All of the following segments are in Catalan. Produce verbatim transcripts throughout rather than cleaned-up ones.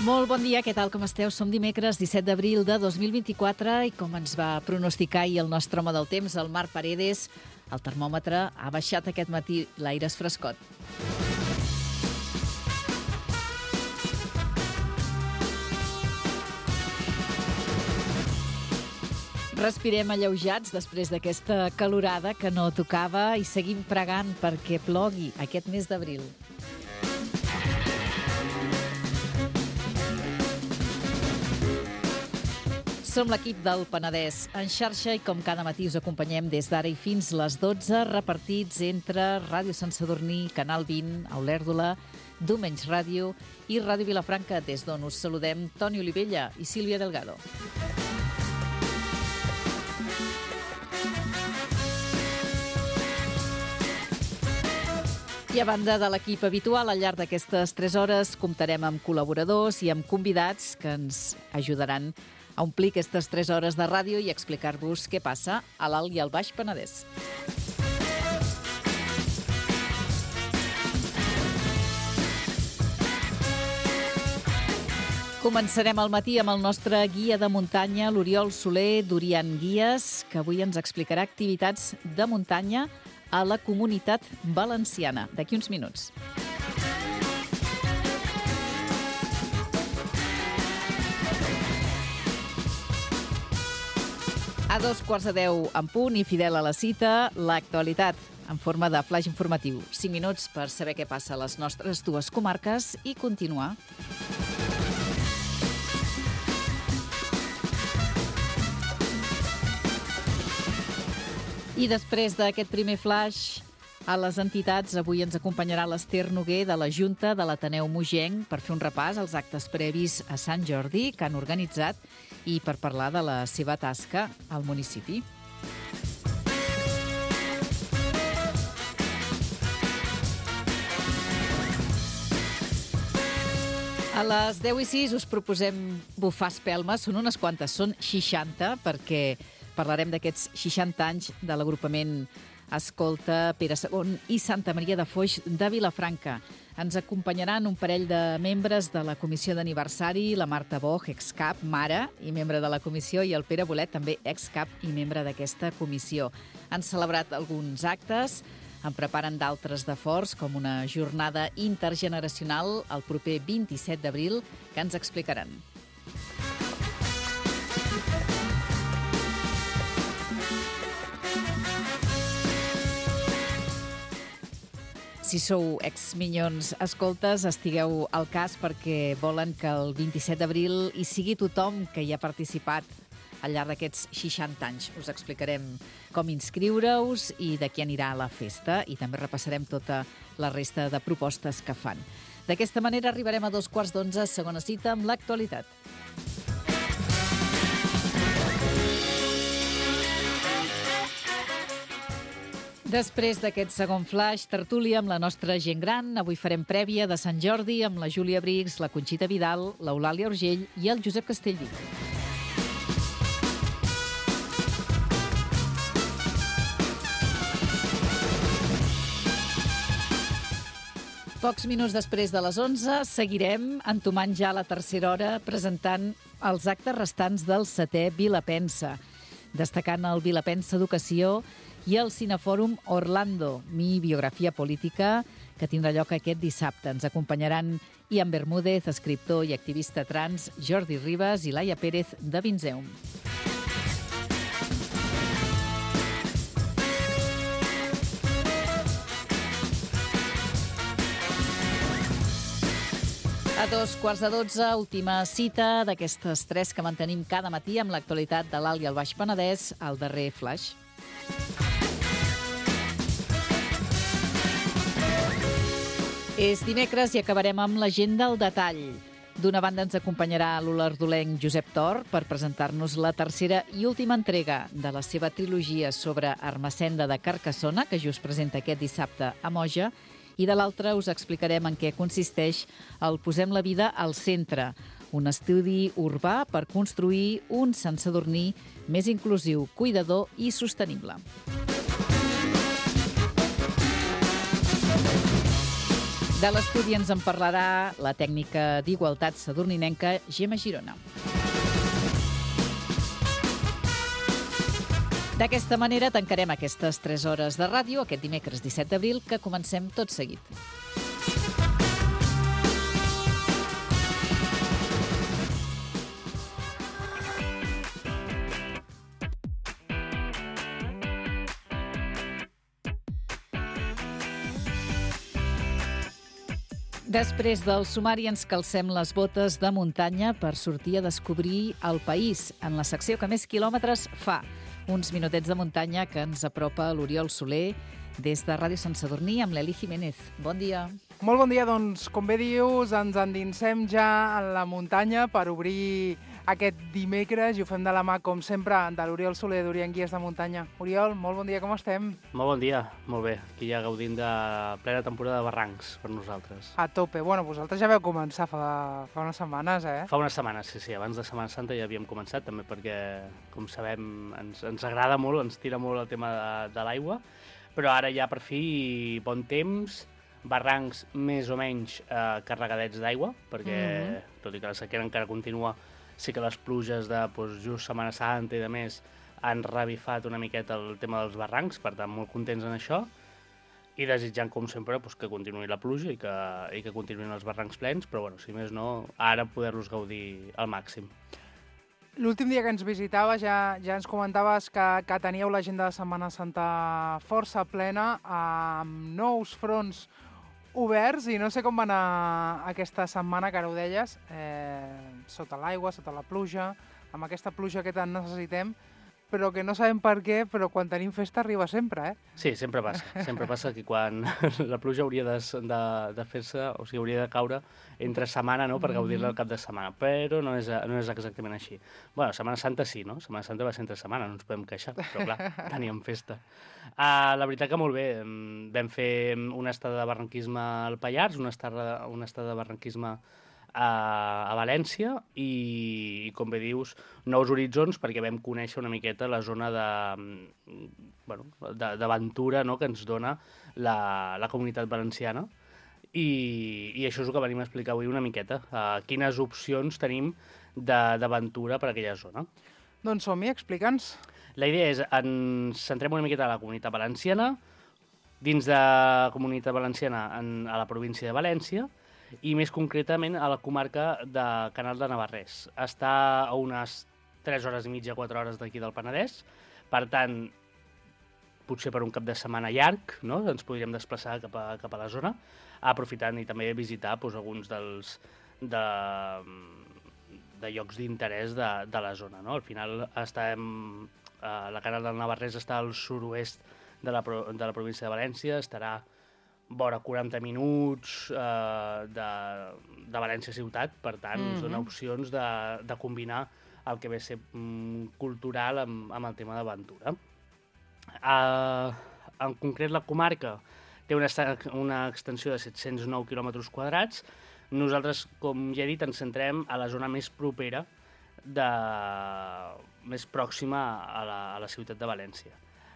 Molt bon dia, què tal, com esteu? Som dimecres disset d'abril de dos mil vint-i-quatre i com ens va pronosticar ahir el nostre home del temps, el Marc Paredes, el termòmetre ha baixat aquest matí, l'aire és frescot. Respirem alleujats després d'aquesta calorada que no tocava i seguim pregant perquè plogui aquest mes d'abril. Som l'equip del Penedès en xarxa i com cada matí us acompanyem des d'ara i fins les dotze, repartits entre Ràdio Sant Sadurní, Canal vint, Olèrdola, Domenys Ràdio i Ràdio Vilafranca, des d'on us saludem Toni Olivella i Sílvia Delgado. I a banda de l'equip habitual, al llarg d'aquestes tres hores comptarem amb col·laboradors i amb convidats que ens ajudaran a omplir aquestes tres hores de ràdio i explicar-vos què passa a l'Alt i al Baix Penedès. Començarem el matí amb el nostre guia de muntanya, l'Oriol Soler d'Orian Guies, que avui ens explicarà activitats de muntanya a la Comunitat Valenciana, d'aquí uns minuts. A dos quarts de deu en punt i fidel a la cita, l'actualitat en forma de flaix informatiu. Cinc minuts per saber què passa a les nostres dues comarques i continuar. I després d'aquest primer flaix, a les entitats, avui ens acompanyarà l'Ester Noguer de la Junta de l'Ateneu Mogenc per fer un repàs als actes previs a Sant Jordi que han organitzat i per parlar de la seva tasca al municipi. A les deu i sis us proposem bufar espelmes, són unes quantes, són seixanta, perquè parlarem d'aquests seixanta anys de l'agrupament Escolta Pere segon i Santa Maria de Foix de Vilafranca. Ens acompanyaran un parell de membres de la comissió d'aniversari, la Marta Boch, excap, mare i membre de la comissió, i el Pere Bolet, també excap i membre d'aquesta comissió. Han celebrat alguns actes, en preparen d'altres de forts, com una jornada intergeneracional el proper vint-i-set d'abril, que ens explicaran. Si sou ex-Minyons escoltes, estigueu al cas perquè volen que el vint-i-set d'abril hi sigui tothom que hi ha participat al llarg d'aquests seixanta anys. Us explicarem com inscriure-us i de qui anirà a la festa i també repassarem tota la resta de propostes que fan. D'aquesta manera arribarem a dos quarts d'onze, segona cita amb l'actualitat. Després d'aquest segon flash, tertúlia amb la nostra gent gran. Avui farem prèvia de Sant Jordi amb la Júlia Briggs, la Conxita Vidal, l'Eulàlia Urgell i el Josep Castellví. Pocs minuts després de les onze seguirem entomant ja la tercera hora presentant els actes restants del setè Vilapensa, destacant el Vilapensa Educació i el Cinefòrum Orlando, mi biografia política, que tindrà lloc aquest dissabte. Ens acompanyaran Ian Bermúdez, escriptor i activista trans, Jordi Ribas i Laia Pérez de Vinzeum. A dos quarts de dotze, última cita d'aquestes tres que mantenim cada matí amb l'actualitat de l'Alt i el Baix Penedès, al darrer flash. És dimecres i acabarem amb l'agenda al detall. D'una banda ens acompanyarà l'olerdolenc Josep Tor per presentar-nos la tercera i última entrega de la seva trilogia sobre Ermessenda de Carcassona, que just presenta aquest dissabte a Moja, i de l'altra us explicarem en què consisteix el Posem la vida al centre, un estudi urbà per construir un Sant Sadurní més inclusiu, cuidador i sostenible. De l'estudi ens en parlarà la tècnica d'igualtat sadurninenca Gemma Girona. D'aquesta manera tancarem aquestes tres hores de ràdio aquest dimecres disset d'abril, que comencem tot seguit. Després del sumari ens calcem les botes de muntanya per sortir a descobrir el país en la secció que més quilòmetres fa. Uns minutets de muntanya que ens apropa l'Oriol Soler des de Ràdio Sant Sadurní amb l'Eli Jiménez. Bon dia. Molt bon dia, doncs, com bé dius, ens endinsem ja en la muntanya per obrir aquest dimecres i ho fem de la mà, com sempre, de l'Oriol Soler d'Orient Guies de Muntanya. Oriol, molt bon dia, com estem? Molt bon dia, molt bé. Aquí ja gaudint de plena temporada de barrancs per nosaltres. A tope. Bueno, vosaltres ja vau començar fa, fa unes setmanes, eh? Fa unes setmanes, sí, sí. Abans de Setmana Santa ja havíem començat, també perquè, com sabem, ens, ens agrada molt, ens tira molt el tema de, de l'aigua, però ara ja per fi bon temps, barrancs més o menys eh, carregadets d'aigua, perquè, mm-hmm. tot i que la sequera encara continua, sí que les pluges de doncs, just Setmana Santa i de més han revifat una miqueta el tema dels barrancs, per tant, molt contents en això, i desitjant, com sempre, doncs, que continuï la pluja i que, i que continuïn els barrancs plens, però, bueno, si més no, ara poder-los gaudir al màxim. L'últim dia que ens visitava ja, ja ens comentaves que, que teníeu l'agenda de Setmana Santa força plena, amb nous fronts oberts, i no sé com va anar aquesta setmana, que ara ho deies, eh, sota l'aigua, sota la pluja, amb aquesta pluja que tant necessitem, però que no sabem per què, però quan tenim festa arriba sempre, eh? Sí, sempre passa. Sempre passa que quan la pluja hauria de, de, de fer-se, o sigui, hauria de caure entre setmana, no?, per gaudir-la al cap de setmana, però no és, no és exactament així. Bueno, Setmana Santa sí, no? Setmana Santa va ser entre setmana, no ens podem queixar, però clar, teníem festa. Uh, la veritat que molt bé. Vam fer una estada de barranquisme al Pallars, una estada, una estada de barranquisme a, a València i, i, com bé dius, nous horitzons, perquè vam conèixer una miqueta la zona de, bueno, d'aventura, no?, que ens dona la, la comunitat valenciana. I, I això és el que venim a explicar avui una miqueta. Uh, quines opcions tenim d'aventura per a aquella zona. Doncs som-hi, explica'ns. La idea és, ens centrem una miqueta a la comunitat valenciana, dins de la comunitat valenciana en, a la província de València, i més concretament a la comarca de Canal de Navarrés. Està a unes tres hores i mitja, quatre hores d'aquí del Penedès, per tant, potser per un cap de setmana llarg, no?, ens podríem desplaçar cap a, cap a la zona, aprofitant i també visitar doncs, alguns dels de, de llocs d'interès de, de la zona, no? Al final estem, eh, la Canal del Navarrés està al sud-oest de la, de la província de València, estarà vora quaranta minuts eh, de, de València ciutat, per tant, mm-hmm. ens dona opcions de, de combinar el que ve a ser mm, cultural amb, amb el tema d'aventura. Uh, en concret, la comarca té una, una extensió de set-cents nou quilòmetres quadrats. Nosaltres, com ja he dit, ens centrem a la zona més propera, de, més pròxima a la, a la ciutat de València.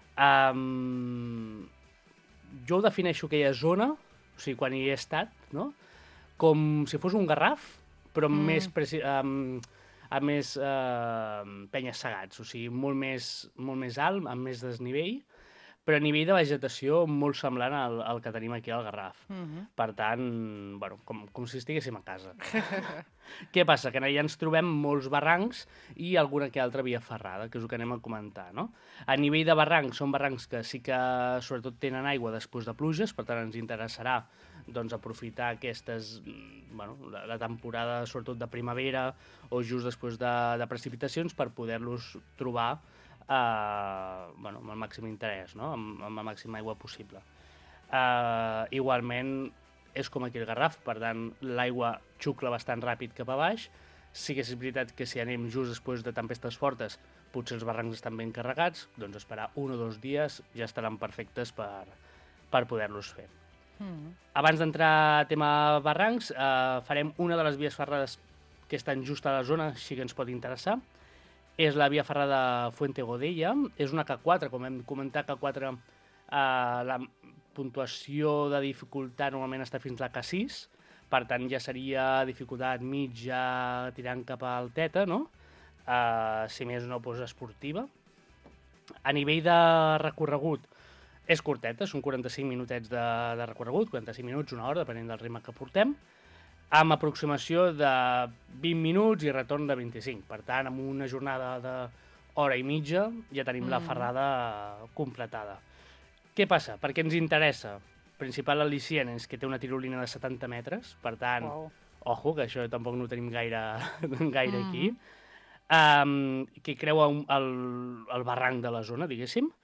Um, jo ho defineixo aquella zona, o sigui, quan hi he estat, no?, com si fos un Garraf, però mm. més, amb, amb més eh, penyes segats, o sigui, molt més, molt més alt, amb més desnivell, però a nivell de vegetació molt semblant al, al que tenim aquí al Garraf. Mm-hmm. Per tant, bueno, com, com si estiguéssim a casa. Què passa? Que allà ens trobem molts barrancs i alguna que altra via ferrada, que és el que anem a comentar, no? A nivell de barrancs, són barrancs que sí que sobretot tenen aigua després de pluges, per tant ens interessarà doncs, aprofitar aquestes, bueno, la, la temporada sobretot de primavera o just després de, de precipitacions per poder-los trobar Uh, bueno, amb el màxim interès, no?, amb, amb la màxima aigua possible. Uh, igualment, és com aquí el Garraf, per tant, l'aigua xucla bastant ràpid cap a baix. Sí que és veritat que si anem just després de tempestes fortes, potser els barrancs estan ben carregats, doncs esperar un o dos dies ja estaran perfectes per, per poder-los fer. Mm. Abans d'entrar a tema barrancs, uh, farem una de les vies ferrades que estan just a la zona, així que ens pot interessar. És la via ferrada Fuente Godella, és una K quatre, com hem comentat, K quatre, eh, la, puntuació de dificultat normalment està fins a K sis, per tant ja seria dificultat mitja tirant cap al teta, no? Uh, si més no, doncs esportiva. A nivell de recorregut, és curteta, són quaranta-cinc minutets de, de recorregut, quaranta-cinc minuts, una hora, depenent del ritme que portem, amb aproximació de vint minuts i retorn de vint-i-cinc. Per tant, amb una jornada d'hora i mitja ja tenim mm. la ferrada completada. Què passa? Per què ens interessa? Principal al·licient és que té una tirolina de setanta metres, per tant, wow. ojo, que això tampoc no ho tenim gaire, gaire mm. aquí, um, que creua un, el, el barranc de la zona, diguéssim,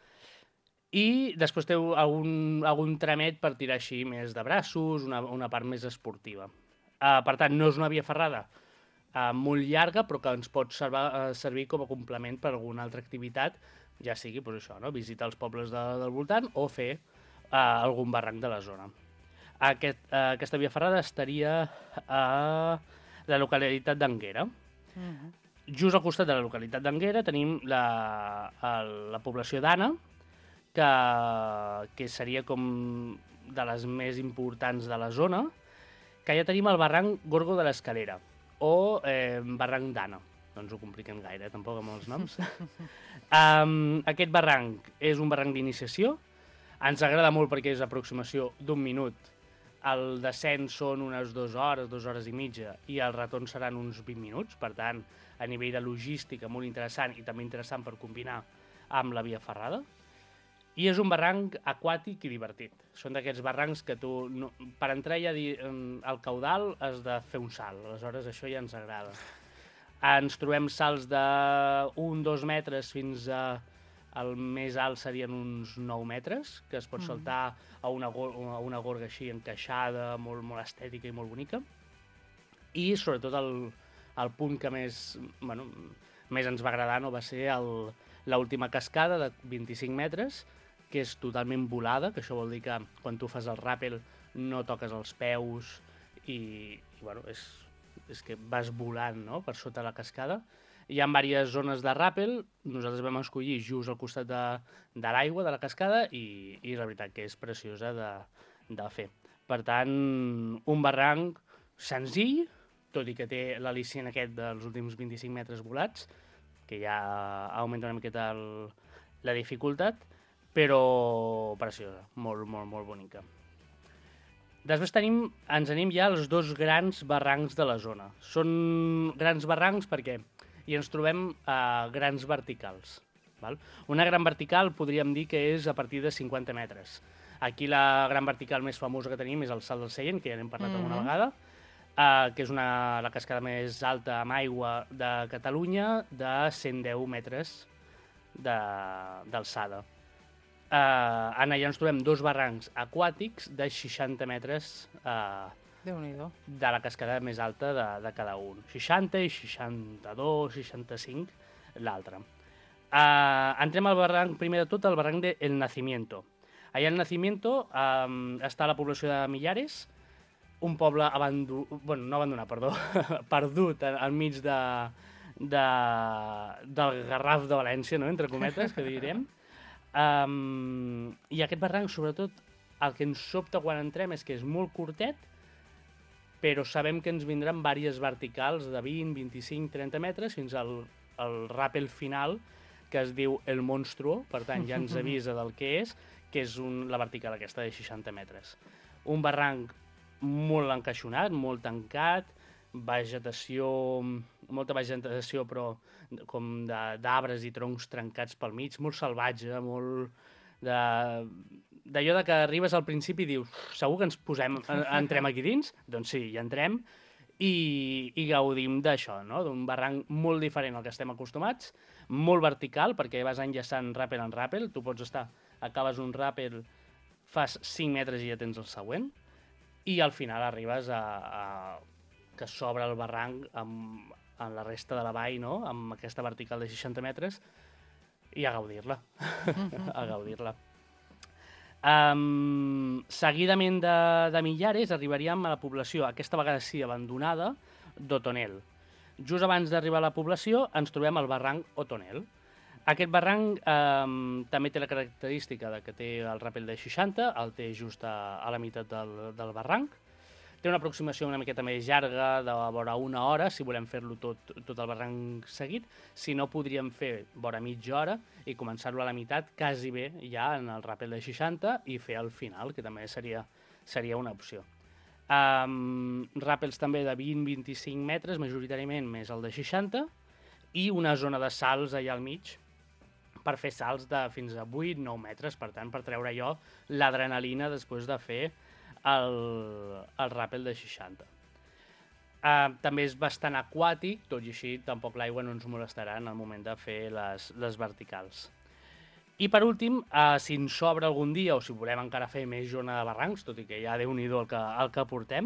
i després té algun, algun tramet per tirar així més de braços, una, una part més esportiva. Uh, per tant, no és una via ferrada uh, molt llarga, però que ens pot servar, uh, servir com a complement per alguna altra activitat, ja sigui pues, això, no? Visitar els pobles de, del voltant o fer uh, algun barranc de la zona. Aquest, uh, aquesta via ferrada estaria a la localitat d'Anguera. Uh-huh. Just al costat de la localitat d'Anguera tenim la, el, la població d'Anna, que, que seria com de les més importants de la zona, que ja tenim el barranc Gorgo de l'Escalera, o eh, barranc d'Anna. No ens ho compliquem gaire, eh, tampoc amb els noms. um, aquest barranc és un barranc d'iniciació. Ens agrada molt perquè és aproximació d'un minut. El descens són unes dues hores, dues hores i mitja, i el retorn seran uns vint minuts. Per tant, a nivell de logística, molt interessant, i també interessant per combinar amb la via ferrada. I és un barranc aquàtic i divertit. Són d'aquests barrancs que tu, no, per entrar ja al caudal has de fer un salt, aleshores això ja ens agrada. Ens trobem salts d'un, dos metres fins a... el més alt serien uns nou metres, que es pot saltar a una, a una gorga així encaixada, molt, molt estètica i molt bonica. I sobretot el, el punt que més, bueno, més ens va agradar no, va ser l'última cascada de vint-i-cinc metres, que és totalment volada, que això vol dir que quan tu fas el ràpel no toques els peus i, i bueno, és, és que vas volant no? Per sota la cascada. Hi ha diverses zones de ràpel, nosaltres vam escollir just al costat de, de l'aigua, de la cascada, i, i la veritat que és preciosa de, de fer. Per tant, un barranc senzill, tot i que té l'al·licient aquest dels últims vint-i-cinc metres volats, que ja augmenta una miqueta el, la dificultat, però preciosa, molt, molt, molt bonica. Després tenim, ens anem ja als dos grans barrancs de la zona. Són grans barrancs perquè hi ens trobem a grans verticals. Val? Una gran vertical podríem dir que és a partir de cinquanta metres. Aquí la gran vertical més famosa que tenim és el Salt del Seient, que ja n'hem parlat mm-hmm. alguna vegada, uh, que és una, la cascada més alta amb aigua de Catalunya, de cent deu metres d'alçada. Uh, en allà ens trobem dos barrancs aquàtics de seixanta metres uh, de la cascada més alta de, de cada un. seixanta i seixanta-dos, seixanta-cinc, l'altre. Uh, entrem al barranc, primer de tot, al barranc de El Nacimiento. Allà al Nacimiento um, està la població de Millares, un poble abandonat, bueno, no abandonat, perdó, perdut al mig de, de, del Garraf de València, no? Entre cometes, que direm. Um, I aquest barranc, sobretot, el que ens sobta quan entrem és que és molt curtet, però sabem que ens vindran diverses verticals de vint, vint-i-cinc, trenta metres fins al, al ràpel final, que es diu El Monstruo, per tant ja ens avisa del que és, que és un, la vertical aquesta de seixanta metres. Un barranc molt encaixonat, molt tancat, vegetació, molta vegetació, però com d'arbres i troncs trencats pel mig, molt salvatge, molt de... d'allò de que arribes al principi i dius, segur que ens posem, entrem aquí dins? Doncs sí, hi entrem i, i gaudim d'això, no? D'un barranc molt diferent al que estem acostumats, molt vertical, perquè vas enllaçant ràpel en ràpel, tu pots estar, acabes un ràpel, fas cinc metres i ja tens el següent, i al final arribes a, a que s'obre el barranc amb, amb la resta de la vall, no? Amb aquesta vertical de seixanta metres, i a gaudir-la, a gaudir-la. Um, seguidament de, de Millares arribaríem a la població, aquesta vegada sí abandonada, d'Otonel. Just abans d'arribar a la població ens trobem al barranc Otonel. Aquest barranc eh, també té la característica de que té el ràpel de seixanta, el té just a, a la meitat del, del barranc. Té una aproximació una miqueta més llarga, de vora una hora, si volem fer-lo tot, tot el barranc seguit. Si no, podríem fer vora mitja hora i començar-lo a la meitat, quasi bé ja en el ràpel de seixanta, i fer el final, que també seria, seria una opció. Um, ràpels també de vint a vint-i-cinc metres, majoritàriament més el de seixanta, i una zona de salts allà al mig, per fer salts de fins a vuit a nou metres, per tant, per treure jo l'adrenalina després de fer el, el ràpel de seixanta. Uh, també és bastant aquàtic, tot i així tampoc l'aigua no ens molestarà en el moment de fer les, les verticals. I per últim, uh, si ens sobra algun dia o si volem encara fer més jornada de barrancs, tot i que ja Déu-n'hi-do el, que, el que portem,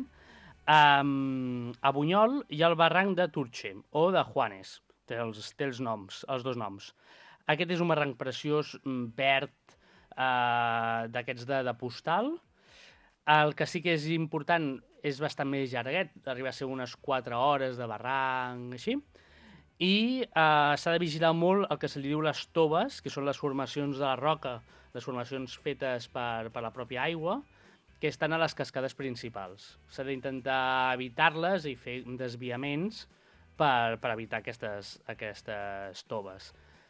um, a Bunyol hi ha el barranc de Turche o de Juanes, té els, té els noms, els dos noms. Aquest és un barranc preciós, verd, uh, d'aquests de, de postal. El que sí que és important és bastant més llarguet, arriba a ser unes quatre hores de barranc, així. I eh, s'ha de vigilar molt el que se li diu les toves, que són les formacions de la roca, les formacions fetes per, per la pròpia aigua, que estan a les cascades principals. S'ha d'intentar evitar-les i fer desviaments per, per evitar aquestes, aquestes toves.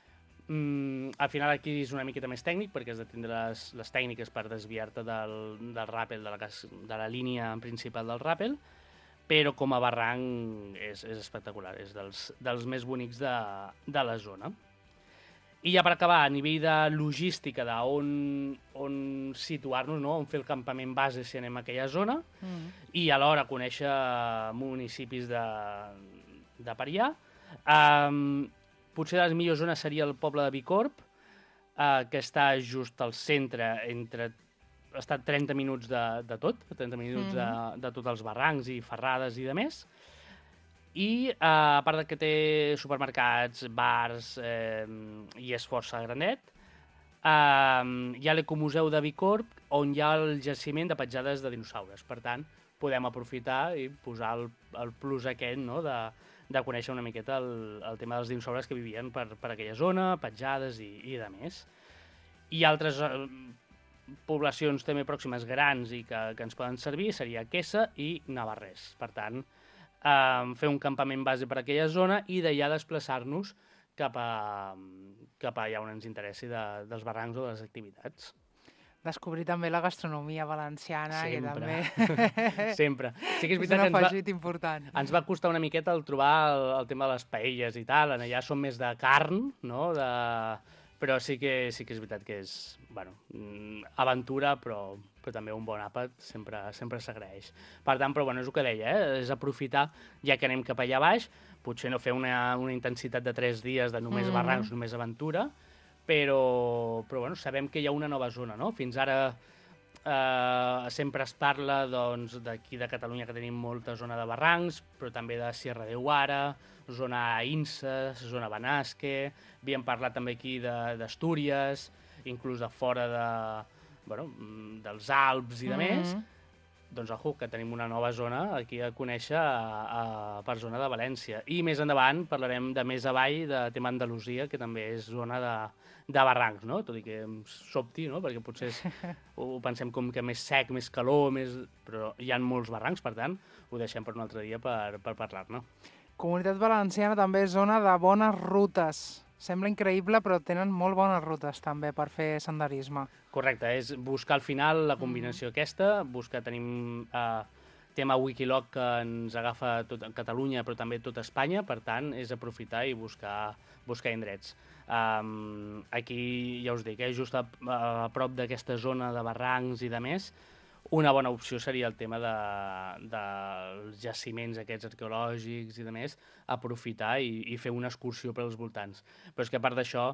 Mm, al final aquí és una miqueta més tècnic perquè has de tindre les, les tècniques per desviar-te del, del ràpel, de la, de la línia principal del ràpel, però com a barranc és, és espectacular, és dels, dels més bonics de, de la zona. I ja per acabar, a nivell de logística d'on on situar-nos, no? On fer el campament base si anem a aquella zona, mm. i alhora conèixer municipis de, de per allà. Um, Potser de les millors zones seria el poble de Bicorb, eh, que està just al centre, entre, està a trenta minuts de, de tot, trenta minuts mm-hmm. de, de tots els barrancs i ferrades i de més. I eh, a part de que té supermercats, bars eh, i és força grandet, eh, hi ha l'Ecomuseu de Bicorb, on hi ha el jaciment de petjades de dinosaures. Per tant, podem aprofitar i posar el, el plus aquest, no?, de, de conèixer una miqueta el, el tema dels dinosaures que vivien per, per aquella zona, petjades i, i de més. I altres eh, poblacions també pròximes grans i que, que ens poden servir seria Quessa i Navarrés. Per tant, eh, fer un campament base per aquella zona i d'allà desplaçar-nos cap a, cap a allà on ens interessi de, dels barrancs o de les activitats. Descobrir també la gastronomia valenciana, sempre. que també sempre. Sí que és, és un afegit important. Ens va costar una miqueta el trobar el, el tema de les paelles i tal, allà som més de carn, no? De... però sí que, sí que és veritat que és, bueno, aventura, però, però també un bon àpat sempre sempre s'agraeix. Per tant, però bueno, és el que deia, eh? És aprofitar, ja que anem cap allà baix, potser no fer una, una intensitat de tres dies de només mm. barrancs, només aventura, però, però bueno, sabem que hi ha una nova zona, no? Fins ara eh, sempre es parla doncs, d'aquí de Catalunya que tenim molta zona de barrancs, però també de Sierra de Guara, zona Inces, zona Benasque, havíem parlat també aquí d'Astúries, inclús de fora de, bueno, dels Alps i de mm-hmm. més. Doncs, ojo, que tenim una nova zona aquí a conèixer a, a, per zona de València. I més endavant parlarem de més avall de tema Andalusia, que també és zona de, de barrancs, no? Tot i que em sobti, no? Perquè potser és, ho pensem com que més sec, més calor, més... però hi ha molts barrancs, per tant, ho deixem per un altre dia per, per parlar-ne. Comunitat Valenciana també és zona de bones rutes. Sembla increïble, però tenen molt bones rutes també per fer senderisme. Correcte, és buscar al final la combinació mm. aquesta, buscar, tenim eh, tema Wikiloc que ens agafa tot Catalunya, però també tot Espanya, per tant, és aprofitar i buscar, buscar indrets. Um, aquí, ja us dic, eh, just a, a prop d'aquesta zona de barrancs i de més, una bona opció seria el tema de, dels jaciments aquests arqueològics i de més, aprofitar i, i fer una excursió per als voltants. Però és que a part d'això,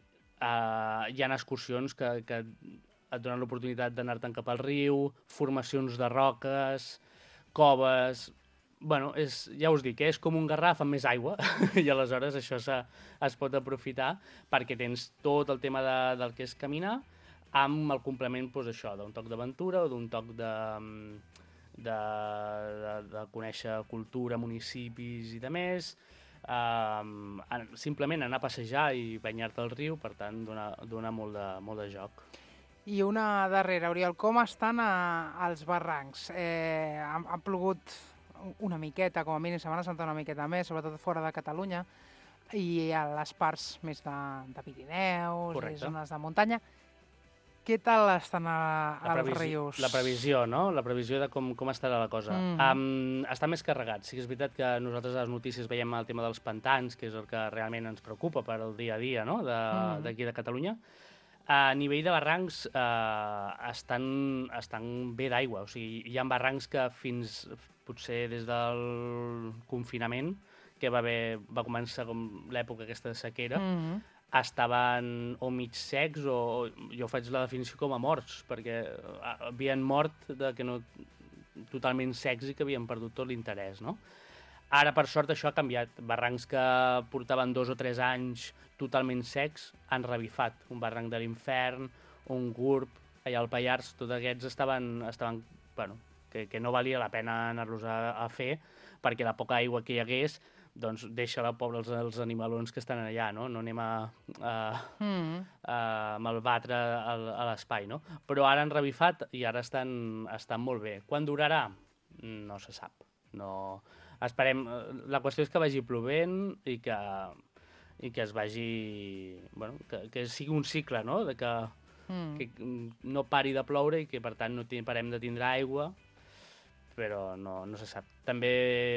eh, hi ha excursions que, que et donen l'oportunitat d'anar-te'n cap al riu, formacions de roques, coves... Bueno, és, ja us dic, eh, és com un Garraf amb més aigua i aleshores això se, es pot aprofitar perquè tens tot el tema de, del que és caminar, amb el complement, doncs, això, d'un toc d'aventura o d'un toc de, de, de, de conèixer cultura, municipis i de més, uh, simplement anar a passejar i banyar-te al riu, per tant, donar, donar molt, de, molt de joc. I una darrera, Oriol, com estan a, als barrancs? Eh, ha, ha plogut una miqueta, com a mínim Setmana Santa una miqueta més, sobretot fora de Catalunya, i a les parts més de, de Pirineus, i zones de muntanya. Què tal estan a, als rius? La previsió, no? La previsió de com, com estarà la cosa. Mm-hmm. Um, està més carregat. Sí que és veritat que nosaltres a les notícies veiem el tema dels pantans, que és el que realment ens preocupa per al dia a dia, no? De, mm. d'aquí de Catalunya. A nivell de barrancs uh, estan, estan bé d'aigua. O sigui, hi ha barrancs que fins potser des del confinament, que va, haver, va començar com l'època aquesta de sequera, mm-hmm. estaven o mig secs o jo faig la definició com a morts, perquè havien mort de que no, totalment secs i que havien perdut tot l'interès, no? Ara, per sort, això ha canviat. Barrancs que portaven dos o tres anys totalment secs han revifat. Un barranc de l'Infern, un Gurb, allà al Pallars, tots aquests estaven, estaven bueno, que, que no valia la pena anar-los a, a fer, perquè la poca aigua que hi hagués doncs deixa la pobra els, els animalons que estan allà, no? No anem a, a, mm. a malbatre a, a l'espai, no? Però ara han revifat i ara estan, estan molt bé. Quan durarà? No se sap. No... Esperem... La qüestió és que vagi plovent i que, i que es vagi... Bueno, que, que sigui un cicle, no? De que, mm. que no pari de ploure i que, per tant, no parem de tindre aigua, però no, no se sap. També,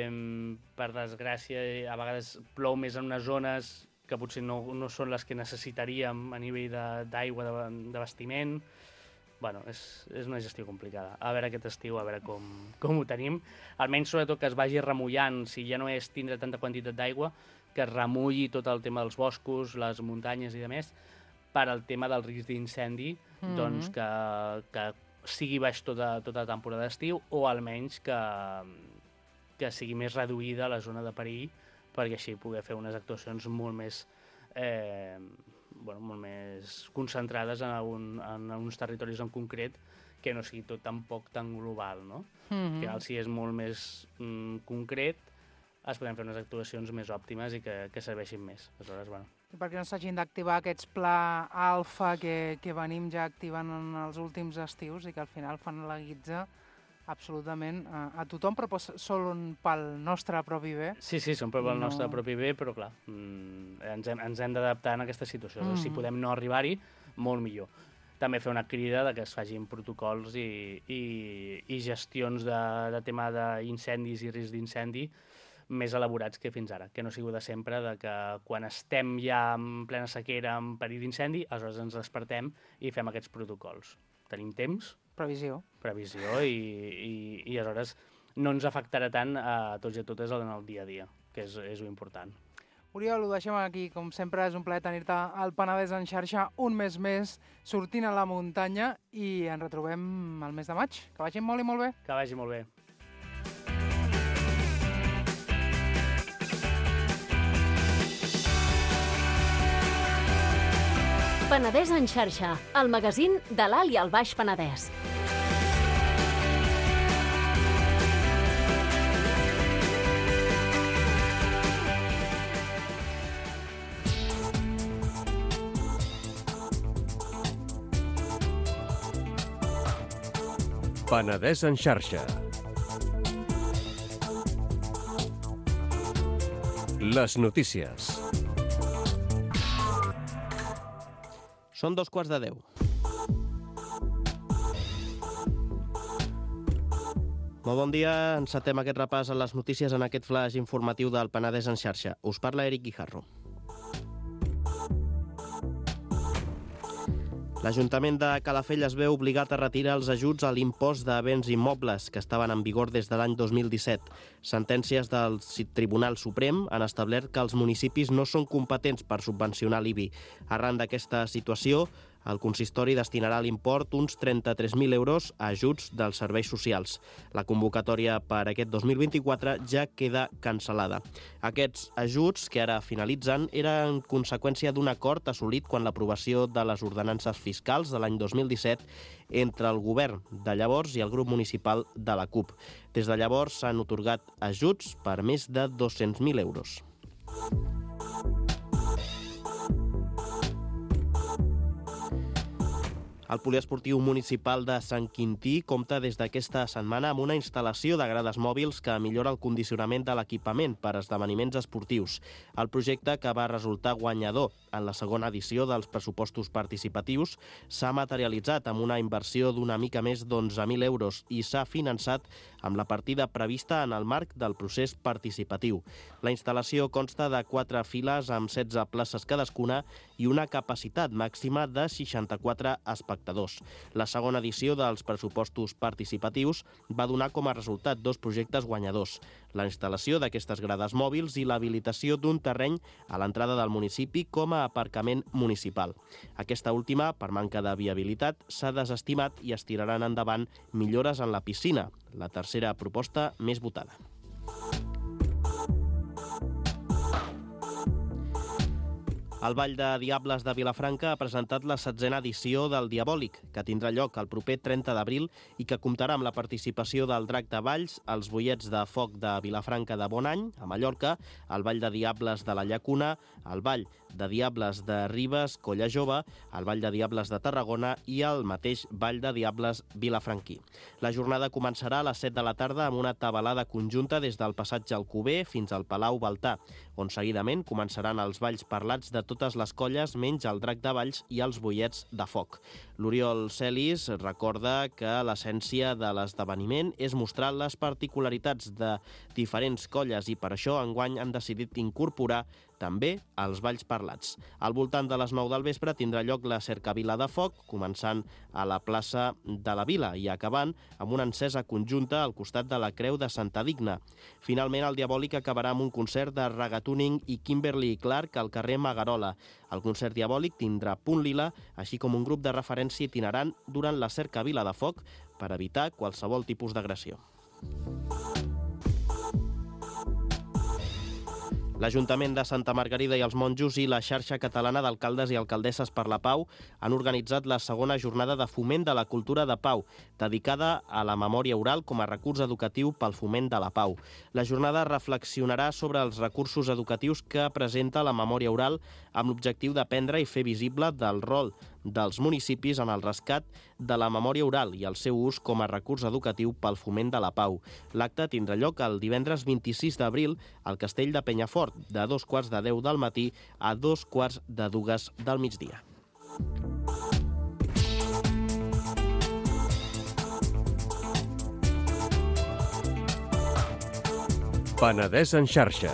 per desgràcia, a vegades plou més en unes zones que potser no, no són les que necessitaríem a nivell d'aigua, de, de vestiment. Bueno, és, és una gestió complicada. A veure aquest estiu, a veure com, com ho tenim. Almenys, sobretot, que es vagi remullant, si ja no és tindre tanta quantitat d'aigua, que es remulli tot el tema dels boscos, les muntanyes i demés, per al tema del risc d'incendi, mm-hmm. doncs que, que sigui baix tota, tota la temporada d'estiu, o almenys que, que sigui més reduïda la zona de perill, perquè així poder fer unes actuacions molt més, eh, bueno, molt més concentrades en, algun, en uns territoris en concret, que no sigui tot tampoc tan global, no? Mm-hmm. Que al final, si és molt més mm, concret, es poden fer unes actuacions més òptimes i que, que serveixin més. Aleshores, bueno. I perquè no s'hagin d'activar aquests pla alfa que, que venim ja activant en els últims estius i que al final fan la guitza absolutament a, a tothom, però són pel nostre propi bé. Sí, sí, són pel no... nostre propi bé, però clar, mm, ens hem, ens hem d'adaptar en aquesta situació. Mm. Si podem no arribar-hi, molt millor. També fer una crida de que es facin protocols i, i, i gestions de, de tema d'incendis i risc d'incendi més elaborats que fins ara, que no sigui de sempre, de que quan estem ja en plena sequera, en perill d'incendi, aleshores ens despertem i fem aquests protocols. Tenim temps. Previsió. Previsió i, i, i aleshores no ens afectarà tant a tots i a totes en el dia a dia, que és, és important. Oriol, ho deixem aquí. Com sempre, és un plaer tenir-te al Penedès en xarxa un mes més, sortint a la muntanya, i ens retrobem el mes de maig. Que vagi molt i molt bé. Que vagi molt bé. Penedès en xarxa, el magazín de l'Alt i el Baix Penedès. Penedès en xarxa. Les notícies. Són dos quarts de deu. Molt bon dia, encetem aquest repàs a les notícies en aquest flash informatiu del Penedès en xarxa. Us parla Eric Guijarro. L'Ajuntament de Calafell es veu obligat a retirar els ajuts a l'impost de béns immobles que estaven en vigor des de l'any dos mil disset. Sentències del Tribunal Suprem han establert que els municipis no són competents per subvencionar l'I B I. Arran d'aquesta situació, el consistori destinarà a l'import uns trenta-tres mil euros a ajuts dels serveis socials. La convocatòria per aquest dos mil vint-i-quatre ja queda cancel·lada. Aquests ajuts, que ara finalitzen, eren conseqüència d'un acord assolit quan l'aprovació de les ordenances fiscals de l'any dos mil disset entre el govern de llavors i el grup municipal de la CUP. Des de llavors s'han atorgat ajuts per més de dos-cents mil euros. El poliesportiu municipal de Sant Quintí compta des d'aquesta setmana amb una instal·lació de grades mòbils que millora el condicionament de l'equipament per a esdeveniments esportius. El projecte, que va resultar guanyador en la segona edició dels pressupostos participatius, s'ha materialitzat amb una inversió d'una mica més d'onze mil euros i s'ha finançat amb la partida prevista en el marc del procés participatiu. La instal·lació consta de quatre files amb setze places cadascuna i una capacitat màxima de seixanta-quatre espectadors. La segona edició dels pressupostos participatius va donar com a resultat dos projectes guanyadors: la instal·lació d'aquestes grades mòbils i l'habilitació d'un terreny a l'entrada del municipi com a aparcament municipal. Aquesta última, per manca de viabilitat, s'ha desestimat i es tiraran endavant millores en la piscina, la tercera proposta més votada. El Ball de Diables de Vilafranca ha presentat la setzena edició del Diabòlic, que tindrà lloc el proper trenta d'abril i que comptarà amb la participació del Drac de Valls, els Boiets de Foc de Vilafranca de Bonany, a Mallorca, el Ball de Diables de la Llacuna, el Ball de Diables de Ribes, Colla Jove, el Ball de Diables de Tarragona i el mateix Ball de Diables vilafranquí. La jornada començarà a les set de la tarda amb una tabalada conjunta des del passatge Alcover fins al Palau Baltà, on seguidament començaran els balls parlats de totes les colles menys el Drac de Valls i els Boiets de Foc. L'Oriol Celis recorda que l'essència de l'esdeveniment és mostrar les particularitats de diferents colles i per això enguany han decidit incorporar també els balls parlats. Al voltant de les nou del vespre tindrà lloc la cercavila de foc, començant a la plaça de la Vila i acabant amb una encesa conjunta al costat de la Creu de Santa Digna. Finalment, el Diabòlic acabarà amb un concert de regatuning i Kimberly Clark al carrer Magarola. El concert Diabòlic tindrà punt lila, així com un grup de referència itinerant durant la cercavila de foc per evitar qualsevol tipus d'agressió. L'Ajuntament de Santa Margarida i els Monjos i la Xarxa Catalana d'Alcaldes i Alcaldesses per la Pau han organitzat la segona jornada de foment de la cultura de pau, dedicada a la memòria oral com a recurs educatiu pel foment de la pau. La jornada reflexionarà sobre els recursos educatius que presenta la memòria oral amb l'objectiu d'aprendre i fer visible del rol dels municipis en el rescat de la memòria oral i el seu ús com a recurs educatiu pel foment de la pau. L'acte tindrà lloc el divendres vint-i-sis d'abril al Castell de Penyafort, de dos quarts de deu del matí a dos quarts de dues del migdia. Penedès en xarxa.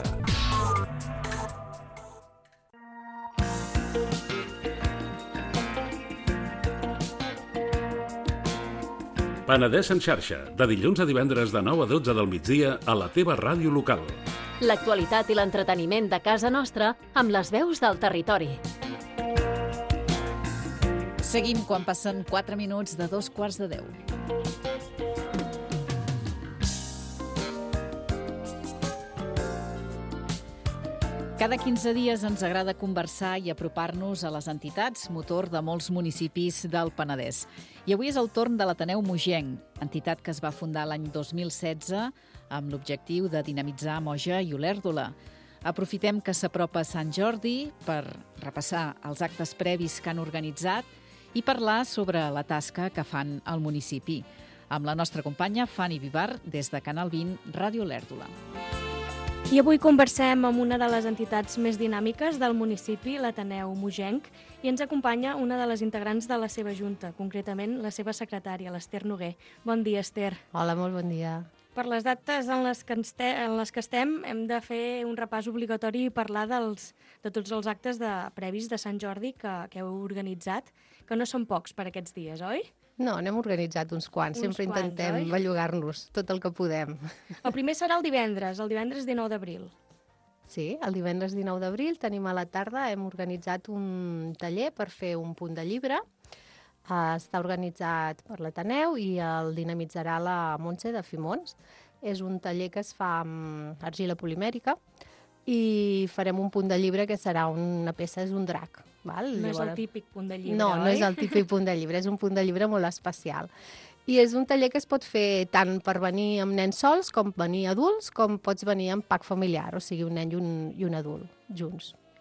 Penedès en xarxa, de dilluns a divendres de nou a dotze del migdia a la teva ràdio local. L'actualitat i l'entreteniment de casa nostra amb les veus del territori. Seguim quan passen quatre minuts de dos quarts de deu. Cada quinze dies ens agrada conversar i apropar-nos a les entitats, motor de molts municipis del Penedès. I avui és el torn de l'Ateneu Mogenc, entitat que es va fundar l'any dos mil setze amb l'objectiu de dinamitzar Moja i Olèrdola. Aprofitem que s'apropa Sant Jordi per repassar els actes previs que han organitzat i parlar sobre la tasca que fan al municipi. Amb la nostra companya Fanny Vivar, des de Canal vint, Ràdio Olèrdola. I avui conversem amb una de les entitats més dinàmiques del municipi, l'Ateneu Mogenc, i ens acompanya una de les integrants de la seva junta, concretament la seva secretària, l'Ester Noguer. Bon dia, Ester. Hola, molt bon dia. Per les dates en les que, este, en les que estem, hem de fer un repàs obligatori i parlar dels, de tots els actes de, previs de Sant Jordi que, que heu organitzat, que no són pocs per aquests dies, oi? No, n'hem organitzat uns quants. Uns Sempre quants, intentem oi? bellugar-nos tot el que podem. El primer serà el divendres, el divendres dinou d'abril. Sí, el divendres dinou d'abril tenim a la tarda, hem organitzat un taller per fer un punt de llibre. Uh, està organitzat per l'Ateneu i el dinamitzarà la Montse de Fimons. És un taller que es fa amb argila polimèrica i farem un punt de llibre que serà una peça, és un drac. Val? No Llavors... és el típic punt de llibre, no, oi? No, no és el típic punt de llibre, és un punt de llibre molt especial. I és un taller que es pot fer tant per venir amb nens sols, com venir adults, com pots venir amb pack familiar, o sigui, un nen i un, i un adult, junts.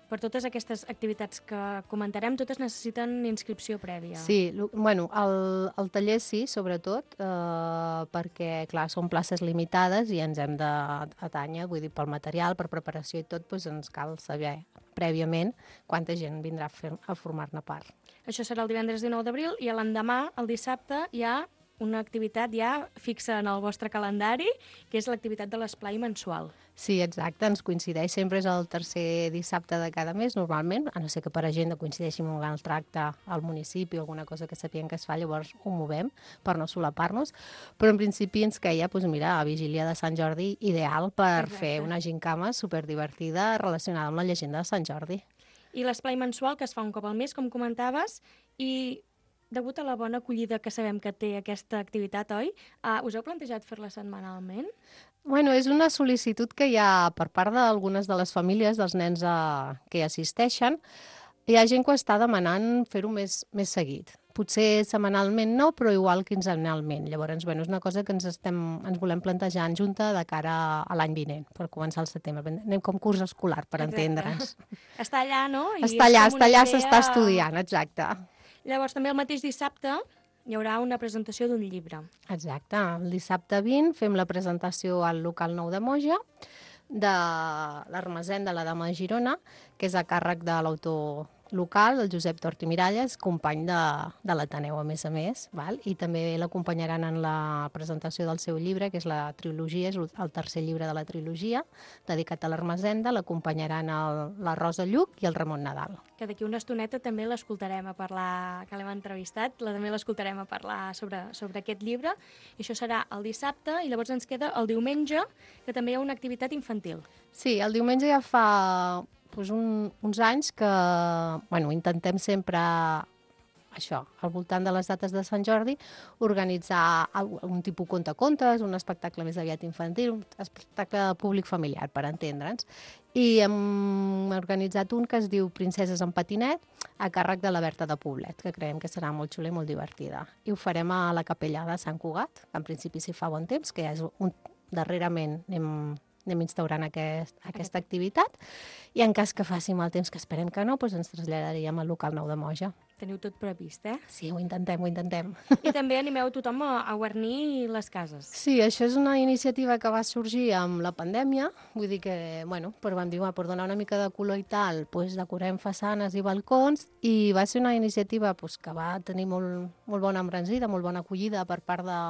per totes aquestes activitats que comentarem, totes necessiten inscripció prèvia. Sí, bueno, el, el taller sí, sobretot, eh, perquè, clar, són places limitades i ens hem d'atanyar, vull dir, pel material, per preparació i tot, doncs ens cal saber prèviament quanta gent vindrà a, fer, a formar-ne part. Això serà el divendres dinou d'abril i l'endemà, el dissabte, hi ha una activitat ja fixa en el vostre calendari, que és l'activitat de l'esplai mensual. Sí, exacte, ens coincideix, sempre és el tercer dissabte de cada mes, normalment, a no ser que per agenda coincideixi amb un altre acte al municipi o alguna cosa que sapiem que es fa, llavors ho movem per no solapar-nos, però en principi ens queia, doncs mira, a Vigília de Sant Jordi, ideal per Exacte. fer una gincama superdivertida relacionada amb la llegenda de Sant Jordi. I l'esplai mensual, que es fa un cop al mes, com comentaves, i degut a la bona acollida que sabem que té aquesta activitat, oi? Uh, us heu plantejat fer-la setmanalment? Bueno, és una sol·licitud que hi ha per part d'algunes de les famílies, dels nens a, que assisteixen. Hi ha gent que està demanant fer-ho més, més seguit. Potser setmanalment no, però igual quinzenalment. Llavors, bueno, és una cosa que ens, estem, ens volem plantejar en junta de cara a l'any vinent, per començar el setembre. Anem com curs escolar, per exacte. entendre'ns. Està allà, no? I està allà, està allà, s'està estudiant, exacte. Llavors, també el mateix dissabte hi haurà una presentació d'un llibre. Exacte. El dissabte vint fem la presentació al local nou de Moja de l'Armazén de la Dama de Girona, que és a càrrec de l'autor local, el Josep Tort i Miralles, company de, de l'Ateneu, a més a més, val? I també l'acompanyaran en la presentació del seu llibre, que és la trilogia, és el tercer llibre de la trilogia, dedicat a l'Armazenda, l'acompanyaran el, la Rosa Lluc i el Ramon Nadal. Que d'aquí una estoneta també l'escoltarem a parlar, que l'hem entrevistat, la, també l'escoltarem a parlar sobre, sobre aquest llibre, i això serà el dissabte, i llavors ens queda el diumenge, que també hi ha una activitat infantil. Sí, el diumenge ja fa doncs un, uns anys que bueno, intentem sempre això, al voltant de les dates de Sant Jordi, organitzar un tipus conte-contes, un espectacle més aviat infantil, un espectacle públic familiar, per entendre'ns. I hem organitzat un que es diu Princeses en patinet, a càrrec de la Berta de Poblet, que creiem que serà molt xula i molt divertida. I ho farem a la capella de Sant Cugat, que en principi s'hi fa bon temps, que ja és un, darrerament anem... anem instaurant aquest, aquesta activitat, i en cas que faci mal temps, que esperem que no, doncs ens traslladaríem al local nou de Moja. Teniu tot previst, eh? Sí, ho intentem, ho intentem. I també animeu tothom a, a guarnir les cases. Sí, això és una iniciativa que va sorgir amb la pandèmia, vull dir que, bueno, per, vam dir, per donar una mica de color i tal, doncs decorem façanes i balcons, i va ser una iniciativa doncs, que va tenir molt, molt bona embranzida, molt bona acollida per part de...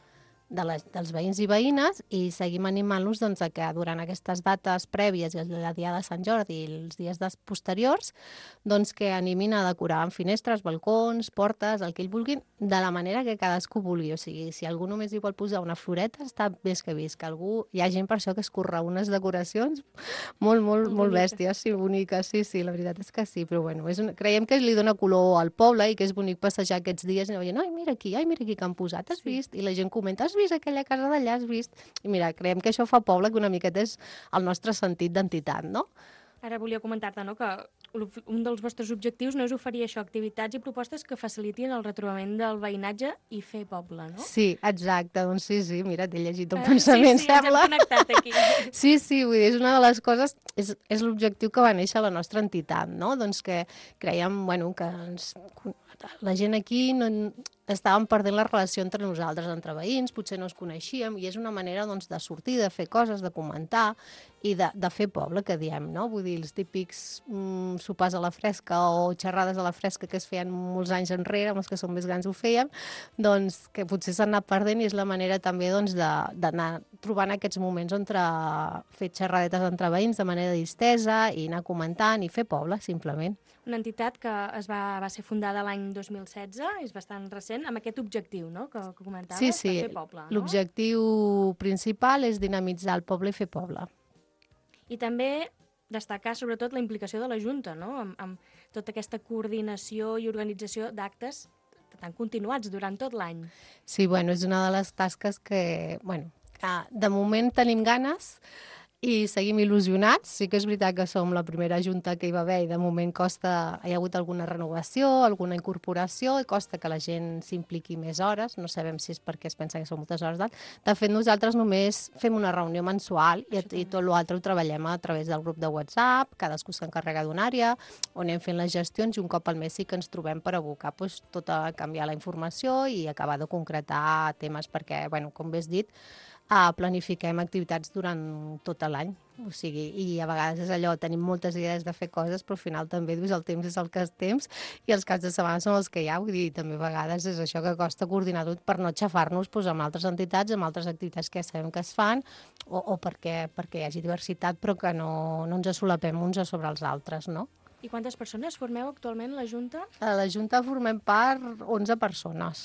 De les, dels veïns i veïnes, i seguim animant-los doncs, a que durant aquestes dates prèvies i la diada de Sant Jordi i els dies posteriors, doncs, que animin a decorar amb finestres, balcons, portes, el que ells vulguin, de la manera que cadascú vulgui. O sigui, si algú només hi vol posar una floreta, està més que vist, que algú... Hi ha gent per això que es curra unes decoracions molt, molt, molt bèsties, sí, boniques, sí, sí, la veritat és que sí, però bueno, és una... creiem que li dona color al poble i que és bonic passejar aquests dies i anar veient, ai, mira aquí, ai, mira aquí que han posat, has vist? I la gent comenta, has vist aquella casa d'allà, has vist? I mira, creiem que això fa poble, que una miqueta és el nostre sentit d'entitat, no? Ara volia comentar-te, no?, que un dels vostres objectius no és oferir això, activitats i propostes que facilitin el retrobament del veïnatge i fer poble, no? Sí, exacte, doncs sí, sí, mira, t'he llegit un pensament, sí, sí, sembla. Sí, sí, ens hem connectat aquí. Sí, sí, vull dir, és una de les coses, és, és l'objectiu que va néixer la nostra entitat, no? Doncs que creiem, bueno, que ens, la gent aquí no, estàvem perdent la relació entre nosaltres, entre veïns, potser no ens coneixíem, i és una manera doncs, de sortir, de fer coses, de comentar i de, de fer poble, que diem, no? Vull dir, els típics mm, sopars a la fresca o xerrades a la fresca que es feien molts anys enrere, amb els que som més grans ho fèiem, doncs que potser s'han anat perdent, i és la manera també doncs, d'anar trobant aquests moments on fer xerradetes entre veïns de manera distesa i anar comentant i fer poble, simplement. Una entitat que es va, va ser fundada l'any dos mil setze, és bastant recent, amb aquest objectiu, no?, que, que comentaves, sí, sí. per fer poble. No? L'objectiu principal és dinamitzar el poble i fer poble. I també destacar sobretot la implicació de la Junta, no?, amb, amb tota aquesta coordinació i organització d'actes tan continuats durant tot l'any. Sí, bueno, és una de les tasques que, bueno, que de moment tenim ganes i seguim il·lusionats. Sí que és veritat que som la primera junta que hi va haver i de moment costa, hi ha hagut alguna renovació, alguna incorporació, i costa que la gent s'impliqui més hores, no sabem si és perquè es pensa que són moltes hores d'alt. De fet, nosaltres només fem una reunió mensual i, i tot l'altre ho treballem a través del grup de WhatsApp, cadascú s'encarrega d'una àrea, on anem fent les gestions i un cop al mes sí que ens trobem per abocar doncs, tot a canviar la informació i acabar de concretar temes, perquè, bueno, com bé has dit, Uh, planifiquem activitats durant tot l'any, o sigui, i a vegades és allò, tenim moltes idees de fer coses, però al final també dius el temps és el que és temps i els caps de setmana són els que hi ha, vull dir, també a vegades és això que costa coordinar tot per no aixafar-nos doncs, amb altres entitats, amb altres activitats que ja sabem que es fan, o, o perquè, perquè hi hagi diversitat, però que no, no ens assolapem uns a sobre els altres, no? I quantes persones formeu actualment la Junta? A la Junta formem part onze persones.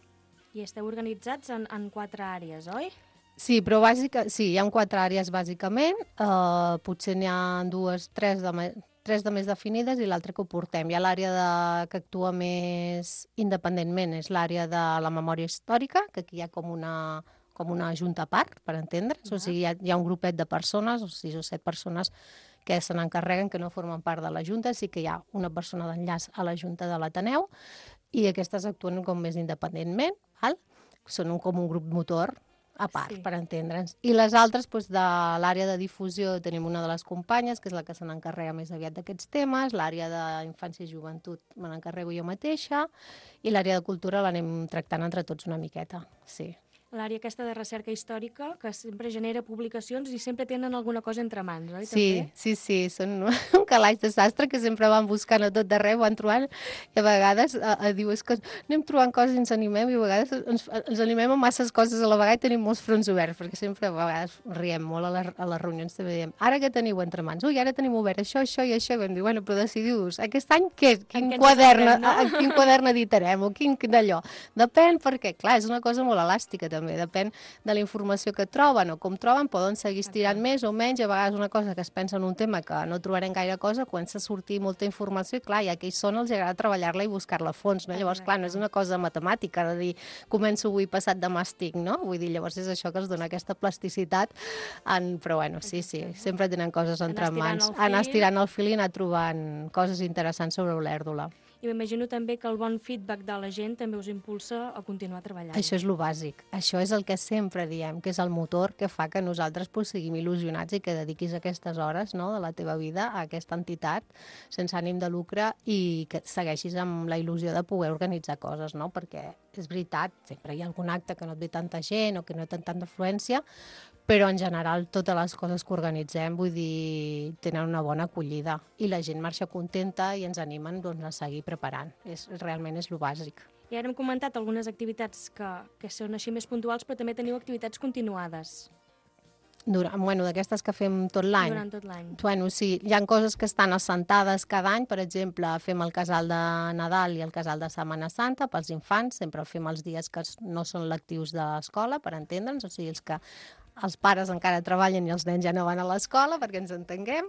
I esteu organitzats en, en quatre àrees, oi? Sí, però bàsica, sí, hi ha quatre àrees bàsicament, uh, potser n'hi ha dues, tres de, me, tres de més definides i l'altra que ho portem. Hi ha l'àrea de, que actua més independentment, és l'àrea de la memòria històrica, que aquí hi ha com una, com una junta a part, per entendre's, uh -huh. O sigui, hi ha, hi ha un grupet de persones, o sis o set persones que se n'encarreguen, que no formen part de la Junta, sí que hi ha una persona d'enllaç a la Junta de l'Ateneu i aquestes actuen com més independentment, val? Són un, com un grup motor, a part, sí. Per entendre'ns. I les altres, doncs, de l'àrea de difusió, tenim una de les companyes, que és la que se n'encarrega més aviat d'aquests temes, l'àrea d'infància i joventut me n'encarrego jo mateixa, i l'àrea de cultura l'anem tractant entre tots una miqueta, sí. L'àrea aquesta de recerca històrica, que sempre genera publicacions i sempre tenen alguna cosa entre mans, oi? Sí, també? sí, sí, són un calaix de sastre que sempre van buscant a tot d'arreu, van trobant, i a vegades a, a diu, és que anem trobant coses i ens animem, i a vegades ens, ens animem a masses coses a la vegada i tenim molts fronts oberts, perquè sempre a vegades riem molt a, la, a les reunions, també diem, ara què teniu entre mans? Ui, ara tenim obert això, això i això, i vam dir, bueno, però decidiu-vos, aquest any què? Quin, quadern, sapem, no? a, a quin quadern editarem, o quin d'allò? Depèn, perquè, clar, és una cosa molt elàstica, també. També depèn de la informació que troben o com troben, poden seguir estirant okay. més o menys, a vegades una cosa que es pensa en un tema que no trobarem gaire cosa, comença a sortir molta informació i clar, i aquells són els agrada treballar-la i buscar-la a fons, no? Llavors, clar, no és una cosa matemàtica de dir, començo avui passat demà estic, no? Vull dir, llavors és això que els dona aquesta plasticitat, en... però bueno, sí, sí, sempre tenen coses entre mans, anar estirant el fil i anar trobant coses interessants sobre l'Olèrdola. I m'imagino també que el bon feedback de la gent també us impulsa a continuar treballant. Això és lo bàsic. Això és el que sempre diem, que és el motor que fa que nosaltres pues, siguin il·lusionats i que dediquis aquestes hores, no, de la teva vida a aquesta entitat sense ànim de lucre i que segueixis amb la il·lusió de poder organitzar coses, no? Perquè és veritat, sempre hi ha algun acte que no et ve tanta gent o que no té tanta afluència, però en general totes les coses que organitzem, vull dir, tenen una bona acollida i la gent marxa contenta i ens animen doncs, a seguir preparant. És, realment és lo bàsic. I ara hem comentat algunes activitats que, que són així més puntuals, però també teniu activitats continuades. Durant, bueno, d'aquestes que fem tot l'any. Durant tot l'any. Bueno, sí, hi ha coses que estan assentades cada any, per exemple, fem el casal de Nadal i el casal de Setmana Santa pels infants, sempre el fem els dies que no són lectius de l'escola, per entendre'ns, o sigui, els que els pares encara treballen i els nens ja no van a l'escola, perquè ens entenguem.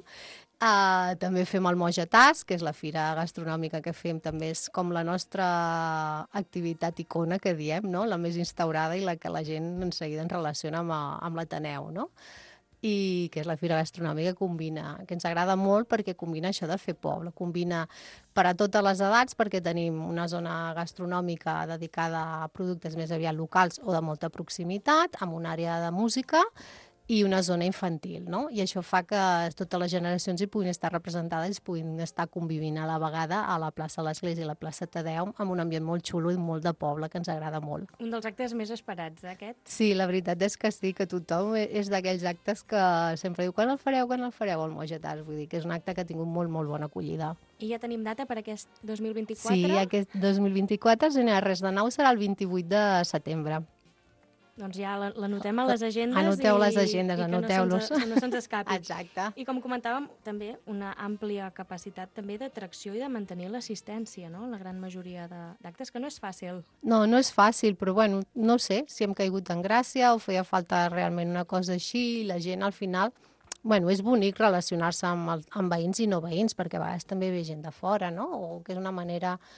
Uh, també fem el Mogetàs, que és la fira gastronòmica que fem, també és com la nostra activitat icona, que diem, no? La més instaurada i la que la gent en seguida ens relaciona amb, amb l'Ateneu, no? I que és la fira gastronòmica que combina, que ens agrada molt perquè combina això de fer poble, combina per a totes les edats perquè tenim una zona gastronòmica dedicada a productes més aviat locals o de molta proximitat, amb una àrea de música i una zona infantil, no? I això fa que totes les generacions hi puguin estar representades i puguin estar convivint a la vegada a la plaça de l'Església i la plaça Tadeu amb un ambient molt xulo i molt de poble que ens agrada molt. Un dels actes més esperats, aquest? Sí, la veritat és que sí, que tothom és d'aquells actes que sempre diu quan el fareu, quan el fareu, el Mogetàs, vull dir que és un acte que ha tingut molt, molt bona acollida. I ja tenim data per aquest dos mil vint-i-quatre? Sí, aquest dos mil vint-i-quatre, si no hi ha res de nou, serà el vint-i-vuit de setembre. Doncs ja l'anotem a les agendes. Anoteu i, les agendes, i anoteu-los. Que no se'ns escapi. Exacte. I com comentàvem, també una àmplia capacitat també d'atracció i de mantenir l'assistència, no? La gran majoria d'actes, que no és fàcil. No, no és fàcil, però bueno, no sé si hem caigut en gràcia o feia falta realment una cosa així, la gent al final... Bueno, és bonic relacionar-se amb, el, amb veïns i no veïns, perquè a vegades també ve gent de fora, no? O que és una manera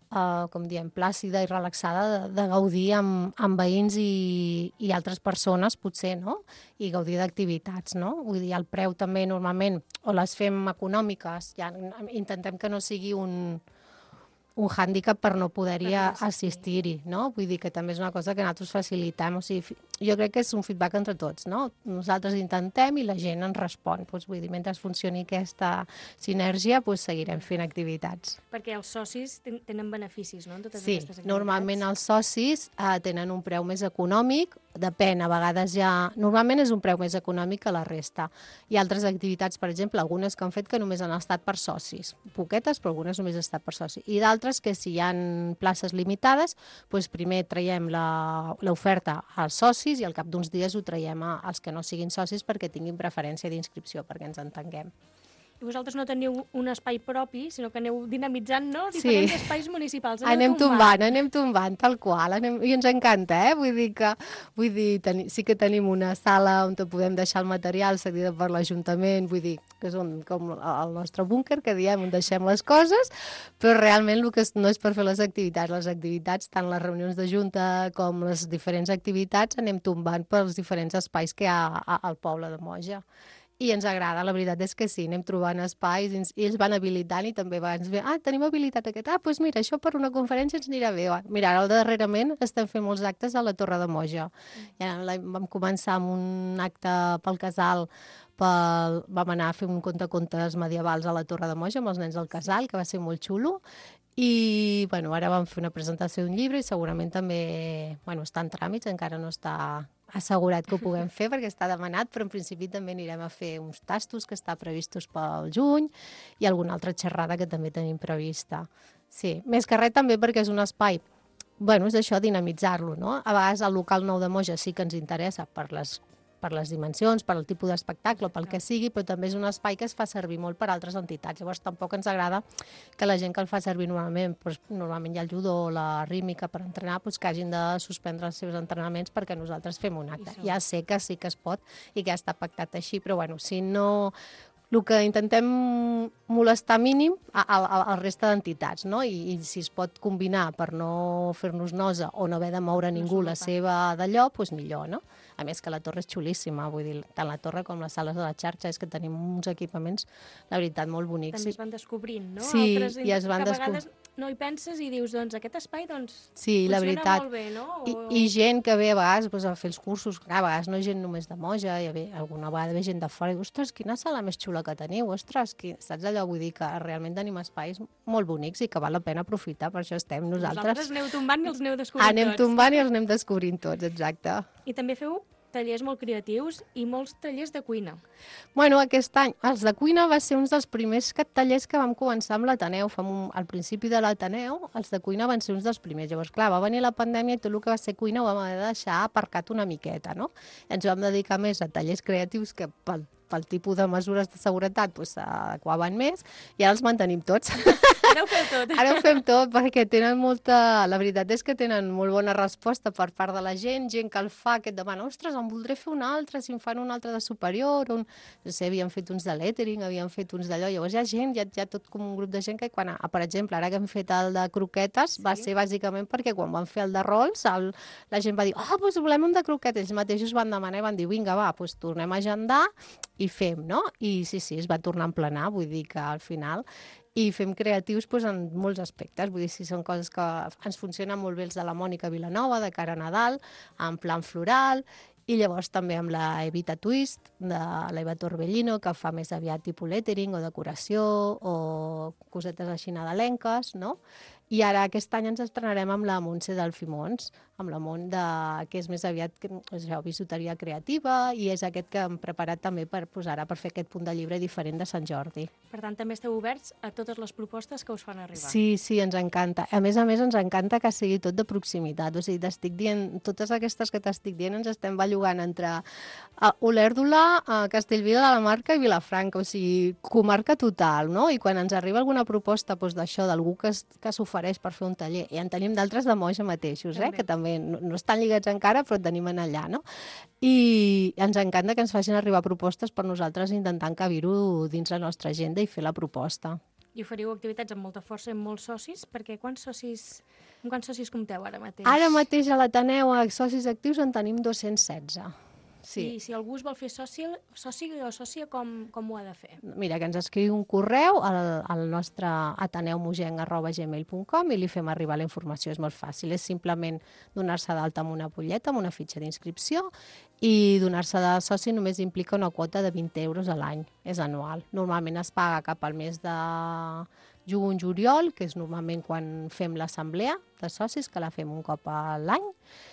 Uh, com diem, plàcida i relaxada de, de gaudir amb, amb veïns i, i altres persones, potser, no? I gaudir d'activitats, no? Vull dir, el preu també normalment, o les fem econòmiques, ja intentem que no sigui un, un hàndicap per no poder-hi assistir-hi, no? Vull dir que també és una cosa que nosaltres facilitem, o sigui, jo crec que és un feedback entre tots, no? Nosaltres intentem i la gent ens respon, doncs, vull dir, mentre funcioni aquesta sinergia, doncs seguirem fent activitats. Perquè els socis tenen beneficis, no?, en totes sí, aquestes activitats. Normalment els socis eh, tenen un preu més econòmic, depèn, a vegades ja... Normalment és un preu més econòmic que la resta. Hi ha altres activitats, per exemple, algunes que han fet que només han estat per socis, poquetes, però algunes només han estat per socis. I d'altres que si hi ha places limitades, doncs primer traiem l'oferta als socis i al cap d'uns dies ho traiem als que no siguin socis perquè tinguin preferència d'inscripció, perquè ens entenguem. I vosaltres no teniu un espai propi, sinó que aneu dinamitzant, no?, diferents sí. espais municipals. Aneu anem tombant. tombant, anem tombant, tal qual. Anem... I ens encanta, eh? Vull dir que vull dir, teni... sí que tenim una sala on podem deixar el material cedida per l'Ajuntament, vull dir, que és un, com el nostre búnquer, que diem, on deixem les coses, però realment el que no és per fer les activitats. Les activitats, tant les reunions de junta com les diferents activitats, anem tombant pels diferents espais que hi ha al poble de Moja. I ens agrada, la veritat és que sí, anem trobant espais i ells van habilitant i també van dir, ah, tenim habilitat aquest, ah, doncs mira, això per una conferència ens anirà bé. Mira, ara darrerament estem fent molts actes a la Torre de Moja. Ja vam començar amb un acte pel casal, pel... vam anar a fer un conte-contes medievals a la Torre de Moja amb els nens del casal, que va ser molt xulo. I bueno, ara vam fer una presentació d'un llibre i segurament també bueno, està en tràmits, encara no està assegurat que ho puguem fer perquè està demanat, però en principi també anirem a fer uns tastos que està previstos pel juny i alguna altra xerrada que també tenim prevista. Sí, més que res també perquè és un espai, bueno, és això, dinamitzar-lo, no? A vegades el local nou de Moja sí que ens interessa per les per les dimensions, per el tipus d'espectacle, pel que sigui, però també és un espai que es fa servir molt per altres entitats. Llavors tampoc ens agrada que la gent que el fa servir normalment, doncs, normalment hi ha el judo o la rítmica per entrenar, doncs, que hagin de suspendre els seus entrenaments perquè nosaltres fem un acte. Ja sé que sí que es pot i que ja està pactat així, però bueno, si no... El que intentem molestar mínim al resta d'entitats, no? I, i si es pot combinar per no fer-nos nosa o no haver de moure ningú la seva d'allò, doncs millor, no? A més que la torre és xulíssima, vull dir, tant la torre com les sales de la xarxa, és que tenim uns equipaments, la veritat, molt bonics. També es van descobrint, no? Sí, altres i es van descobrint. Que a vegades no hi penses i dius, doncs aquest espai, doncs, sí, la veritat. Molt bé, no? O... I, I gent que ve a vegades doncs, a fer els cursos, a vegades no gent només de Moja, hi ha alguna vegada ve gent de fora i dius, ostres, quina sala més xula que teniu, ostres, qui... saps allò? Vull dir que realment tenim espais molt bonics i que val la pena aprofitar, per això estem nosaltres. Vosaltres aneu tombant i els aneu descobrint Anem tots. tombant i els anem descobrint tots, exacte. I també feu tallers molt creatius i molts tallers de cuina. Bueno, aquest any, els de cuina va ser un dels primers tallers que vam començar amb l'Ateneu. Un... Al principi de l'Ateneu, els de cuina van ser uns dels primers. Llavors, clar, va venir la pandèmia i tot el que va ser cuina ho vam haver de deixar aparcat una miqueta, no? Ens vam dedicar més a tallers creatius que pel pel tipus de mesures de seguretat doncs, s'adequaven més i ara els mantenim tots. Ara ho feu tot. Ara ho fem tot perquè tenen molta... La veritat és que tenen molt bona resposta per part de la gent, gent que el fa, que et demana, ostres, em voldré fer un altre, si em fan un altre de superior, un... no sé, havien fet uns de lettering, havien fet uns d'allò, llavors hi ha gent, hi ha, hi ha tot com un grup de gent que quan, per exemple, ara que hem fet el de croquetes, sí. Va ser bàsicament perquè quan van fer el de rols, el... la gent va dir, oh, doncs volem un de croquetes, ells mateixos van demanar i van dir, vinga, va, doncs tornem a agendar i fem, no? I sí, sí, es va tornar a emplenar, vull dir que al final... I fem creatius doncs, en molts aspectes, vull dir, si són coses que ens funcionen molt bé els de la Mònica Vilanova, de cara a Nadal, en plan floral, i llavors també amb la Evita Twist, de l'Eva Torbellino, que fa més aviat tipus lettering o decoració o cosetes així nadalenques, no? I ara aquest any ens estrenarem amb la Montse d'Alfimons, amb la Mont, de, que és més aviat això, bisuteria creativa, i és aquest que hem preparat també per posar ara per fer aquest punt de llibre diferent de Sant Jordi. Per tant, també esteu oberts a totes les propostes que us fan arribar. Sí, sí, ens encanta. A més a més, ens encanta que sigui tot de proximitat. O sigui, t'estic dient, totes aquestes que t'estic dient ens estem bellugant entre uh, Olèrdola, uh, Castellví de la Marca i Vilafranca, o sigui, comarca total, no? I quan ens arriba alguna proposta doncs, d'això, d'algú que, que s'ofereix per fer un taller, i en tenim d'altres de Moja mateixos, eh? Que també no, no estan lligats encara, però tenim en allà, no? I ens encanta que ens facin arribar propostes per nosaltres intentar encabir-ho dins la nostra agenda i fer la proposta. i oferiu activitats amb molta força i amb molts socis, perquè quants socis, amb quants socis compteu ara mateix? Ara mateix a l'Ateneu, a socis actius, en tenim dos-cents setze. Sí. I si algú es vol fer soci, soci o sòcia, com, com ho ha de fer? Mira, que ens escriu un correu al, al nostre ateneumugenc arroba gmail punt com i li fem arribar la informació. És molt fàcil, és simplement donar-se d'alta amb una butlleta, amb una fitxa d'inscripció, i donar-se de soci només implica una quota de vint euros a l'any, és anual. Normalment es paga cap al mes de juny-juliol, que és normalment quan fem l'assemblea de socis, que la fem un cop a l'any,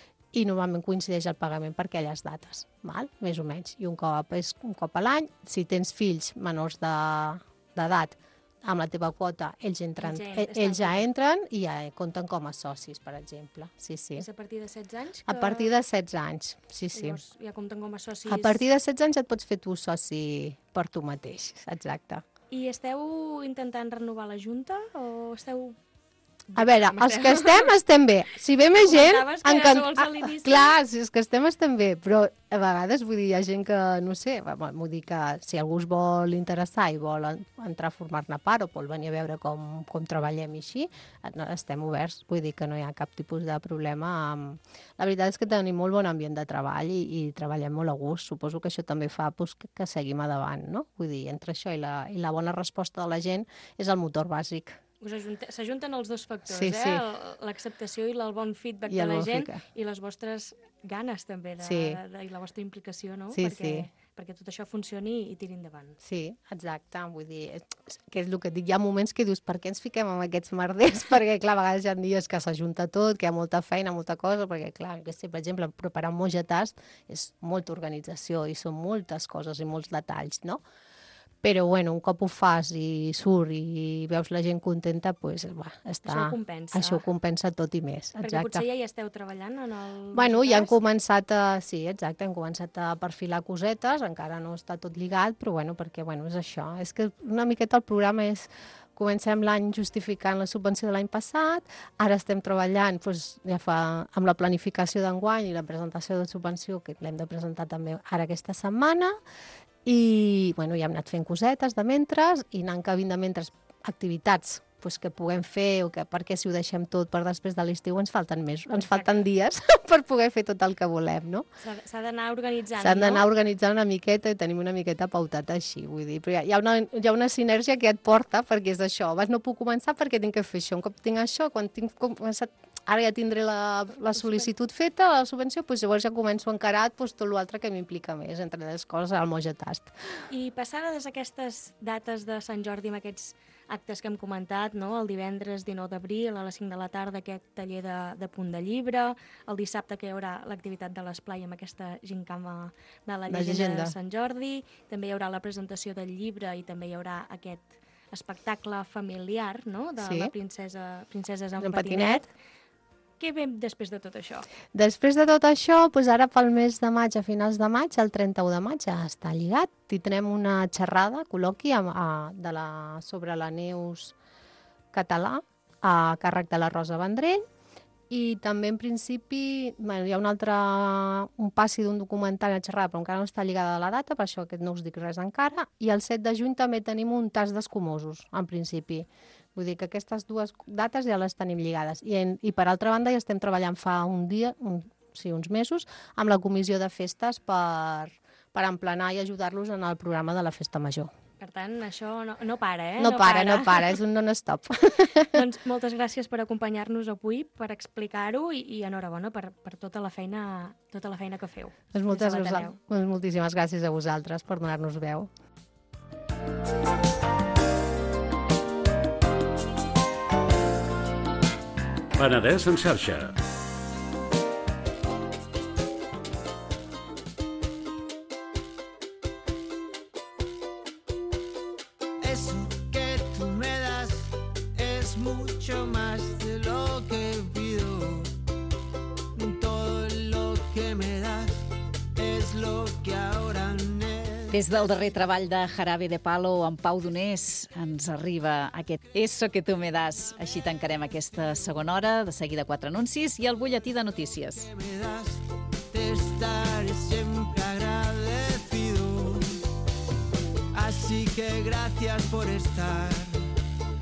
i normalment coincideix el pagament per aquelles dates, val? Més o menys. I un cop és un cop a l'any. Si tens fills menors d'edat, amb la teva quota, ells, entren, ells, ells ja entren i ja compten com a socis, per exemple. Sí, sí. És a partir de setze anys? Que... A partir de setze anys, sí, sí. Llavors ja compten com a socis... A partir de setze anys et pots fer tu soci per tu mateix, exacte. I esteu intentant renovar la Junta o esteu... A veure, els que estem, estem bé. Si ve més gent... Encant... Ah, clar, si és que estem, estem bé. Però a vegades, vull dir, hi ha gent que, no sé, vull dir que si algú es vol interessar i vol entrar a formar-ne part o vol venir a veure com, com treballem i així, estem oberts. Vull dir que no hi ha cap tipus de problema. La veritat és que tenim molt bon ambient de treball i, i treballem molt a gust. Suposo que això també fa pues, que, que seguim endavant, no? Vull dir, entre això i la, i la bona resposta de la gent és el motor bàsic. S'ajunten els dos factors, sí, sí. eh? L'acceptació i el bon feedback I de la gent fica. I les vostres ganes també de, sí. de, de, i la vostra implicació, no? Sí, perquè, sí. perquè tot això funcioni i tiri endavant. Sí, exacte. Vull dir, que és el que et dic, hi ha moments que dius, per què ens fiquem en aquests merders? Perquè, clar, a vegades hi ha dies que s'ajunta tot, que hi ha molta feina, molta cosa, perquè, clar, que sé, per exemple, preparar un mojetast és molta organització i són moltes coses i molts detalls, no? Però, bueno, un cop ho fas i surt i veus la gent contenta, doncs, va, està... Això ho compensa. Això ho compensa tot i més, exacte. Perquè potser ja hi esteu treballant en el... Bueno, ja hem començat a... Sí, exacte, hem començat a perfilar cosetes, encara no està tot lligat, però, bueno, perquè, bueno, és això. És que una miqueta el programa és... Comencem l'any justificant la subvenció de l'any passat, ara estem treballant doncs, ja fa, amb la planificació d'enguany i la presentació de subvenció, que l'hem de presentar també ara aquesta setmana, i bueno, ja hem anat fent cosetes de mentres i anant cabint de mentres activitats pues, que puguem fer, o que, perquè si ho deixem tot per després de l'estiu ens falten més, ens falten dies per poder fer tot el que volem, no? S'ha d'anar organitzant, S'han d'anar no? organitzant una miqueta i tenim una miqueta pautat així, vull dir, però hi ha una, hi ha una sinergia que et porta, perquè és això, abans no puc començar perquè tinc que fer això, un cop tinc això, quan tinc començat, ara ja tindré la, la sol·licitud feta, la subvenció, doncs llavors ja començo a encarar doncs, tot l'altre que m'implica més, entre les coses, el mojetast. I passades aquestes dates de Sant Jordi amb aquests actes que hem comentat, no? El divendres dinou d'abril a les cinc de la tarda aquest taller de, de punt de llibre, el dissabte que hi haurà l'activitat de l'esplai amb aquesta gincama de la llegenda, llegenda de Sant Jordi, també hi haurà la presentació del llibre i també hi haurà aquest espectacle familiar, no? De sí. La princesa, Princeses en, en patinet. patinet. Què ve després de tot això? Després de tot això, doncs ara pel mes de maig, a finals de maig, el trenta-u de maig, ja està lligat. Tindrem una xerrada, col·loqui, a, a, de la, sobre la Neus català, a càrrec de la Rosa Vendrell. I també, en principi, bueno, hi ha un altre, un passi d'un documental a xerrada, però encara no està lligada a la data, per això no us dic res encara. I el set de juny també tenim un tas d'escumosos, en principi. Vull dir que aquestes dues dates ja les tenim lligades. I, en, i per altra banda, ja estem treballant fa un dia, un, sí, uns mesos, amb la comissió de festes per, per emplenar i ajudar-los en el programa de la Festa Major. Per tant, això no, no para, eh? No, no para, para, no para, és un non-stop. Doncs moltes gràcies per acompanyar-nos avui, per explicar-ho i, i enhorabona per, per tota la feina tota la feina que feu. Doncs moltes, doncs moltíssimes gràcies a vosaltres per donar-nos veu. Penedès en xarxa. Eso que tú me das es mucho más de lo que pido. Todo lo que me das es lo que ahora necesito. Des del darrer treball de Jarabe de Palo, en Pau Donés, ens arriba aquest Eso que tu me das. Així tancarem aquesta segona hora, de seguida quatre anuncis i el butlletí de notícies. Te estaré siempre agradecido. Así que gracias por estar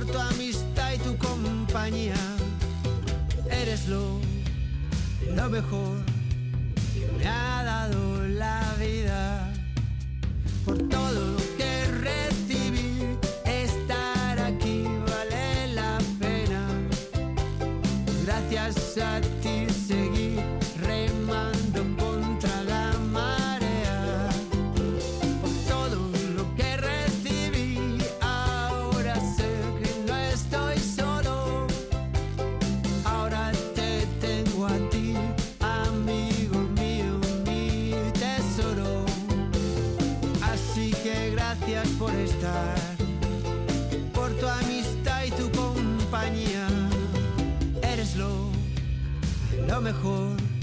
tu amistad y tu compañía. Eres lo, lo mejor que me ha dado la vida. Por todo lo que recibí, estar aquí vale la pena. Gracias a ti seguí remando contra la marea. Por todo lo que recibí, ahora sé que no estoy solo. Ahora te tengo a ti, amigo mío, mi tesoro. Así que gracias por estar, por tu amistad y tu compañía. Eres lo, lo mejor